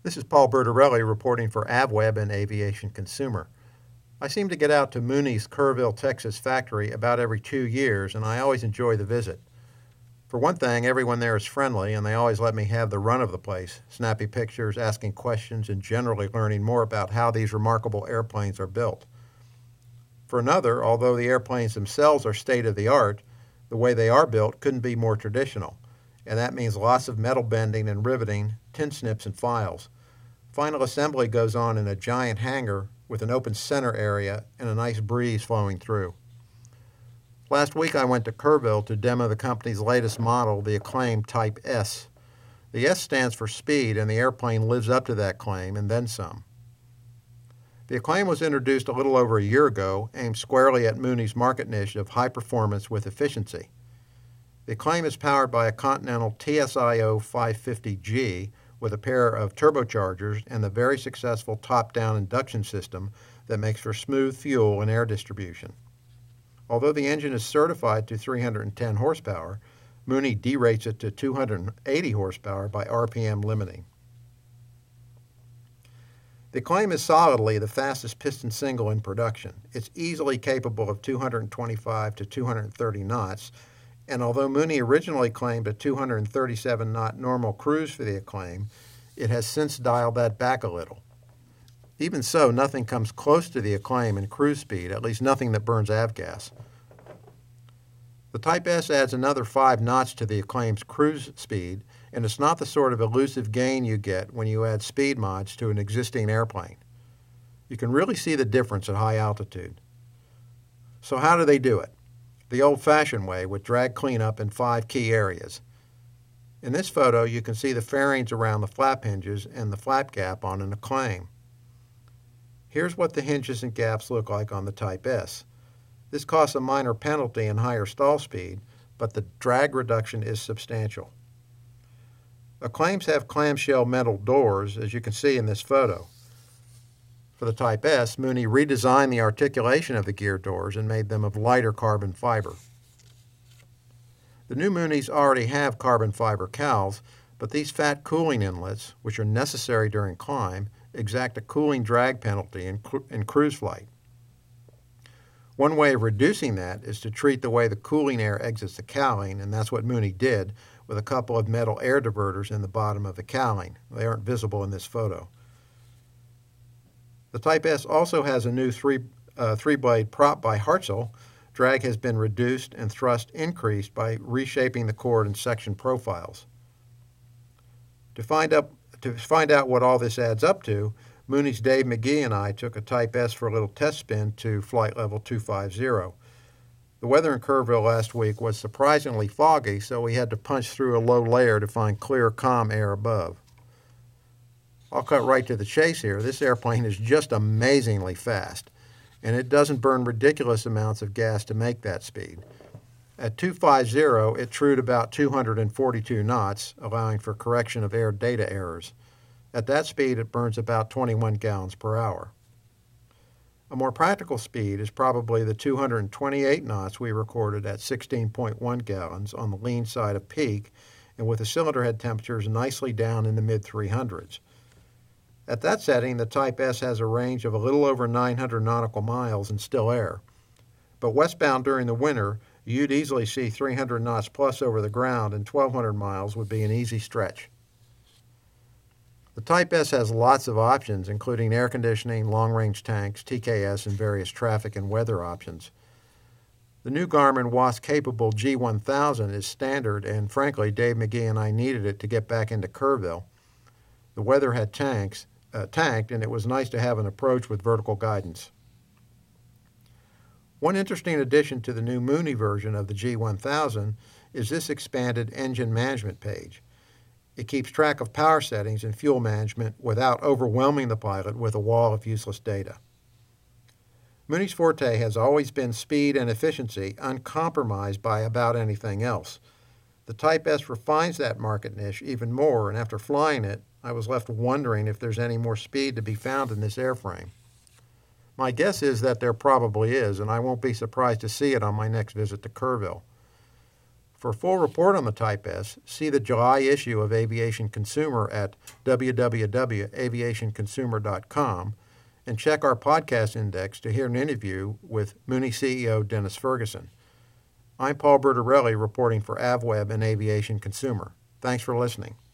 This is Paul Bertorelli reporting for AvWeb and Aviation Consumer. I seem to get out to Mooney's Kerrville, Texas factory about every 2 years, and I always enjoy the visit. For one thing, everyone there is friendly, and they always let me have the run of the place, snappy pictures, asking questions, and generally learning more about how these remarkable airplanes are built. For another, although the airplanes themselves are state-of-the-art, the way they are built couldn't be more traditional, and that means lots of metal bending and riveting, tin snips and files. Final assembly goes on in a giant hangar with an open center area and a nice breeze flowing through. Last week I went to Kerrville to demo the company's latest model, the acclaimed Type S. The S stands for speed, and the airplane lives up to that claim and then some. The Acclaim was introduced a little over a year ago, aimed squarely at Mooney's market niche of high performance with efficiency. The Acclaim is powered by a Continental TSIO 550G with a pair of turbochargers and the very successful top-down induction system that makes for smooth fuel and air distribution. Although the engine is certified to 310 horsepower, Mooney derates it to 280 horsepower by RPM limiting. The Acclaim is solidly the fastest piston single in production. It's easily capable of 225 to 230 knots, and although Mooney originally claimed a 237-knot normal cruise for the Acclaim, it has since dialed that back a little. Even so, nothing comes close to the Acclaim in cruise speed, at least nothing that burns avgas. The Type S adds another 5 knots to the Acclaim's cruise speed, and it's not the sort of elusive gain you get when you add speed mods to an existing airplane. You can really see the difference at high altitude. So how do they do it? The old-fashioned way, with drag cleanup in 5 key areas. In this photo, you can see the fairings around the flap hinges and the flap gap on an Acclaim. Here's what the hinges and gaps look like on the Type S. This costs a minor penalty and higher stall speed, but the drag reduction is substantial. Acclaims have clamshell metal doors, as you can see in this photo. For the Type S, Mooney redesigned the articulation of the gear doors and made them of lighter carbon fiber. The new Mooneys already have carbon fiber cowls, but these fat cooling inlets, which are necessary during climb, exact a cooling drag penalty in cruise flight. One way of reducing that is to treat the way the cooling air exits the cowling, and that's what Mooney did with a couple of metal air diverters in the bottom of the cowling. They aren't visible in this photo. The Type S also has a new three-blade prop by Hartzell. Drag has been reduced and thrust increased by reshaping the chord and section profiles. To find out what all this adds up to, Mooney's Dave McGee and I took a Type S for a little test spin to flight level 250. The weather in Kerrville last week was surprisingly foggy, so we had to punch through a low layer to find clear, calm air above. I'll cut right to the chase here. This airplane is just amazingly fast, and it doesn't burn ridiculous amounts of gas to make that speed. At 250, it trued about 242 knots, allowing for correction of air data errors. At that speed, it burns about 21 gallons per hour. A more practical speed is probably the 228 knots we recorded at 16.1 gallons on the lean side of peak, and with the cylinder head temperatures nicely down in the mid-300s. At that setting, the Type S has a range of a little over 900 nautical miles in still air. But westbound during the winter, you'd easily see 300 knots plus over the ground, and 1,200 miles would be an easy stretch. The Type S has lots of options, including air conditioning, long-range tanks, TKS, and various traffic and weather options. The new Garmin WAAS-capable G1000 is standard, and frankly, Dave McGee and I needed it to get back into Kerrville. The weather had tanked, and it was nice to have an approach with vertical guidance. One interesting addition to the new Mooney version of the G1000 is this expanded engine management page. It keeps track of power settings and fuel management without overwhelming the pilot with a wall of useless data. Mooney's forte has always been speed and efficiency, uncompromised by about anything else. The Type S refines that market niche even more, and after flying it, I was left wondering if there's any more speed to be found in this airframe. My guess is that there probably is, and I won't be surprised to see it on my next visit to Kerrville. For a full report on the Type S, see the July issue of Aviation Consumer at www.aviationconsumer.com and check our podcast index to hear an interview with Mooney CEO Dennis Ferguson. I'm Paul Bertorelli reporting for AvWeb and Aviation Consumer. Thanks for listening.